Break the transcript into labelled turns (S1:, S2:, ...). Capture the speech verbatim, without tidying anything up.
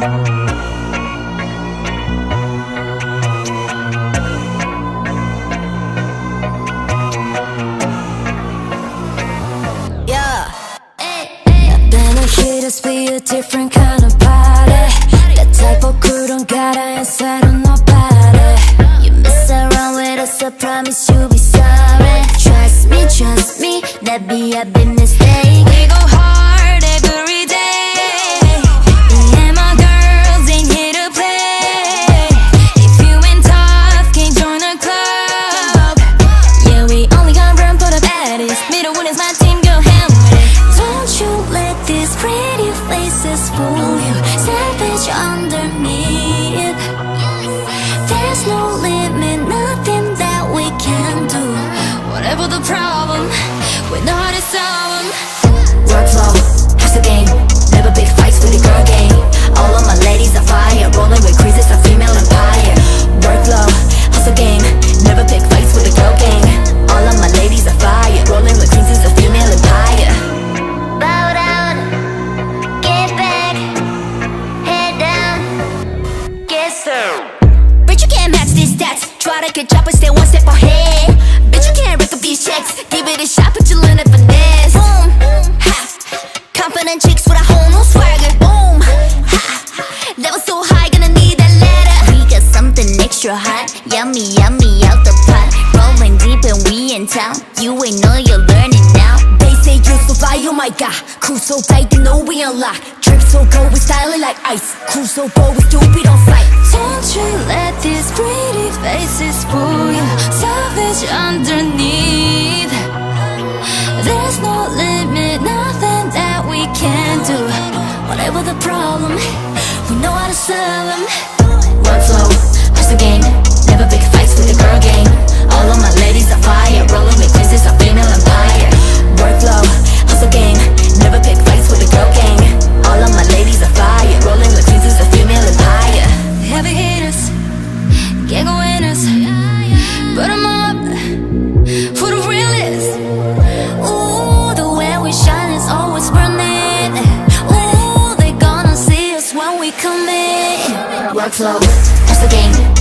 S1: Just be a different kind of party. That type of crew don't got inside on nobody. You mess around with us, I promise you'll be sorry. Trust me, trust me, that be a big mistake. We go hard every day. Me and my girls ain't here to play. If you ain't tough, can't join the club. Yeah, we only got room for the baddest. Middle one is my team, go ham with it. Don't you let this pretty faces fool you. Savage underneath. There's no limit, nothing that we can do. Whatever the problem, we know how to solve them.
S2: Workflow, hustle game, never big fights with the girl game. All of my ladies are fire, rolling with creases, a female empire. Workflow, hustle game, never pick fights with the girl gang. All of my ladies are fire, rolling with creases, a female empire.
S1: Bow down, get back, head down, get so.
S2: Bitch, you can't match these stats. Try to catch up and stay one step ahead. Bitch, you can't rack up these checks. Give it a shot, but you learn it finesse. Boom, ha. Confident chicks with a whole new swagger. Boom, ha. Level so high, gonna need that ladder. We got something extra hot, yummy, yummy out the pot. Rolling deep and we in town. You ain't know you're learning now. They say you're so fly, oh my god. Crew so tight, they know we unlock. Drip so cold, we styling like ice. Crew so bold, we stupid on sight.
S1: Don't you let these pretty faces fool you. Savage underneath. There's no limit, nothing that we can do. Whatever the problem, we know how to solve them.
S2: Workflow, hustle game, never big fights with the girl gang. All of my ladies are fire, rolling with creases, a female empire. Workflow, hustle game, never pick fights with the girl gang. All of my ladies are fire, rolling with creases, a female empire.
S1: Heavy hitters, get go winners, put them up for the realest. Ooh, the way we shine is always burning. Ooh, they gonna see us when we come in.
S2: Workflow, hustle game.